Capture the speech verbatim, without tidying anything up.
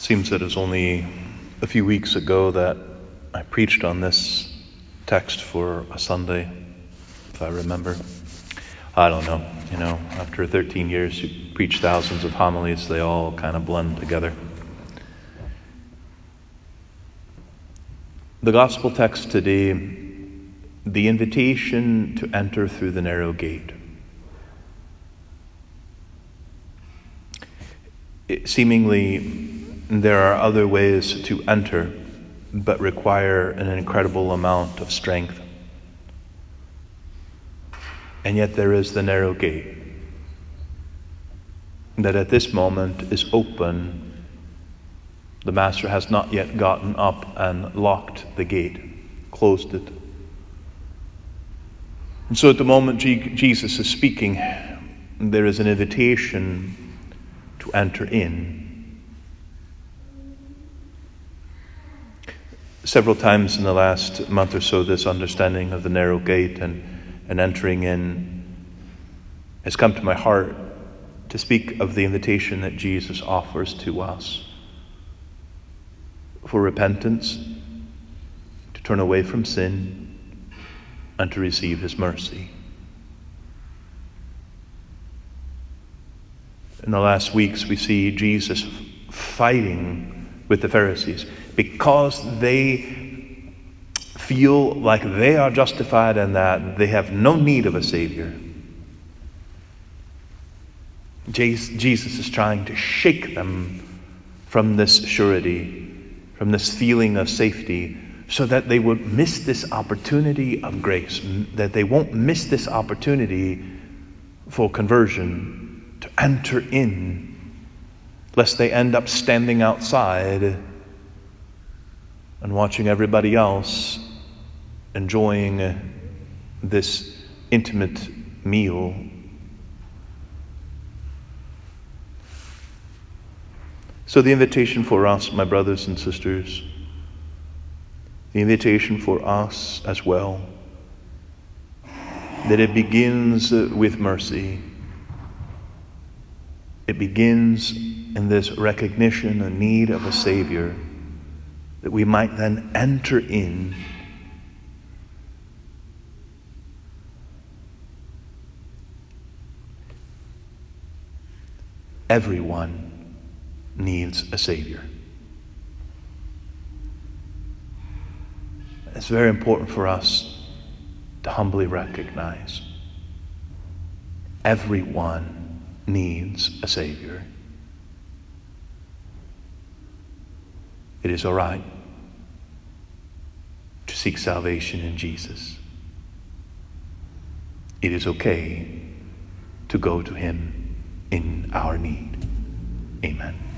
Seems that it was only a few weeks ago that I preached on this text for a Sunday, if I remember. I don't know. You know, after thirteen years, you preach thousands of homilies, they all kind of blend together. The gospel text today, the invitation to enter through the narrow gate. It, seemingly, there are other ways to enter, but require an incredible amount of strength. And yet there is the narrow gate that at this moment is open. The master has not yet gotten up and locked the gate, closed it. And so at the moment Jesus is speaking, there is an invitation to enter in. Several times in the last month or so, this understanding of the narrow gate and, and entering in has come to my heart to speak of the invitation that Jesus offers to us for repentance, to turn away from sin, and to receive his mercy. In the last weeks, we see Jesus fighting with the Pharisees because they feel like they are justified and that they have no need of a Savior. Jesus is trying to shake them from this surety, from this feeling of safety, so that they would miss this opportunity of grace, that they won't miss this opportunity for conversion, to enter in, lest they end up standing outside and watching everybody else enjoying this intimate meal. So the invitation for us, my brothers and sisters, the invitation for us as well, that it begins with mercy. It begins in this recognition and need of a Savior, that we might then enter in. Everyone needs a Savior. It's very important for us to humbly recognize everyone needs a Savior. It is all right to seek salvation in Jesus. It is okay to go to him in our need. Amen.